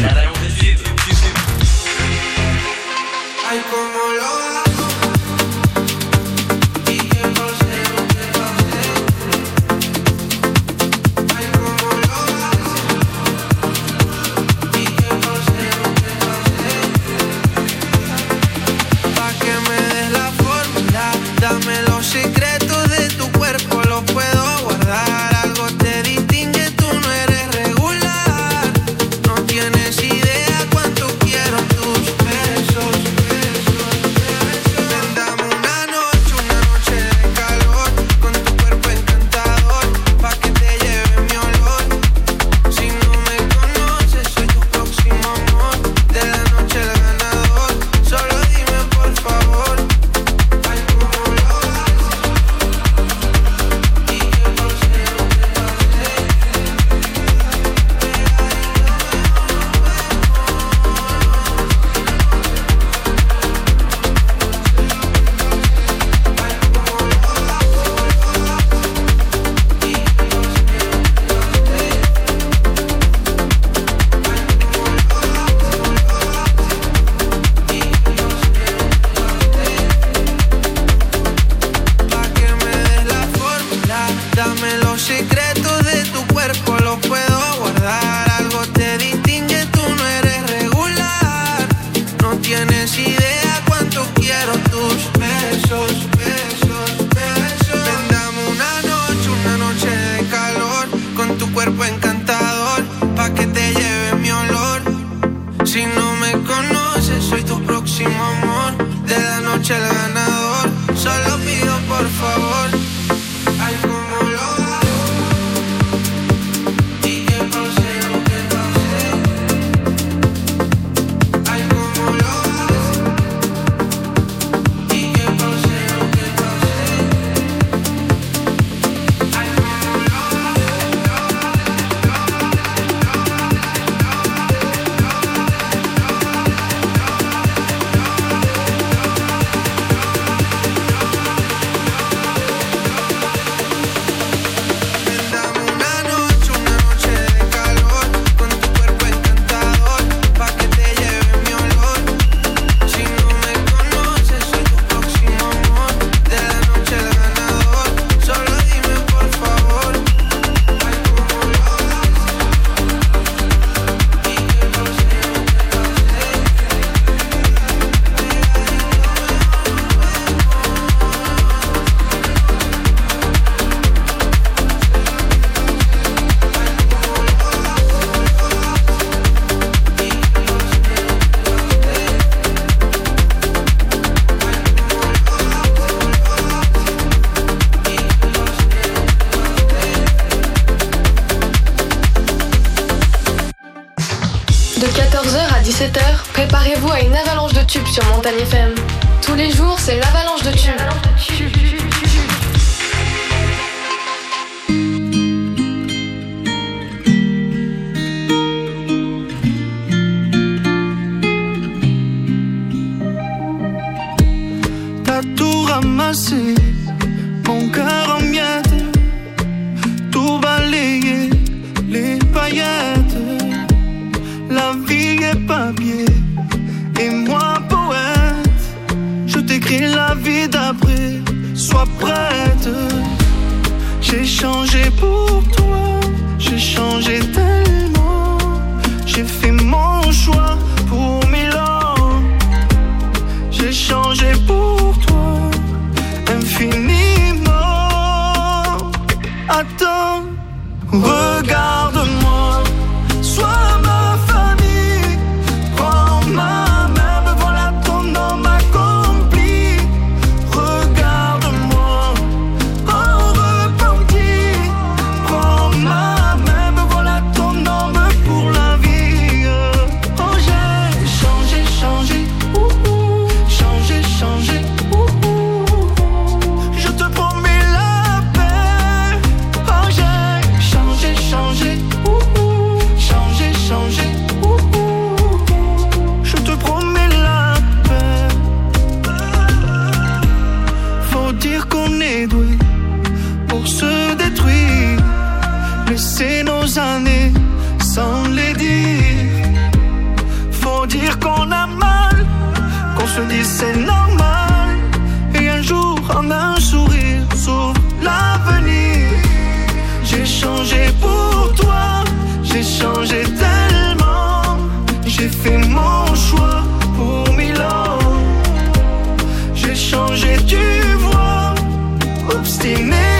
Dame los secretos de tu cuerpo, los puedo guardar. Algo te distingue, tú no eres regular. No tienes idea cuánto quiero tus besos. Ven, dame una noche de calor, con tu cuerpo encantador, pa' que te lleve mi olor. Si no me conoces, soy tu próximo amor, de la noche el ganador. Solo dime por favor. Dame los secretos de tu cuerpo, los puedo guardar. Algo te distingue, tú no eres regular. No tienes idea cuánto quiero tus besos. Ven, dame una noche de calor, con tu cuerpo encantador, pa' que te lleve mi olor. Si no me conoces, soy tu próximo amor, de la noche el ganador. Solo pido por favor. Ay, cómo lo hago. Y qué procede, ay, cómo lo hago. Y qué procede, ay, cómo lo De 14h à 17h, préparez-vous à une avalanche de tubes sur Montagne FM. Tous les jours, c'est l'avalanche de tubes. regrette. J'ai changé pour toi, j'ai changé tellement. J'ai fait mon choix pour Milan. J'ai changé pour toi infiniment. Attends, regarde-moi, sois ma famille. Prends ma main, me voilà ton homme accompli. Regarde-moi, en repenti. Prends ma main, me voilà ton homme pour la vie. Oh, j'ai changé, changé, changé, changé. Je te promets la paix. Oh, j'ai changé, changé, changé, changé. Je te promets la paix. Faut dire qu'on est doué pour se détruire. Laisser nos années sans les dire. Faut dire qu'on a mal, qu'on se dit c'est normal. Et un jour en un sourire s'ouvre l'avenir. J'ai changé pour toi, j'ai changé tellement. J'ai fait mon choix pour Milan. J'ai changé, tu vois, obstiné.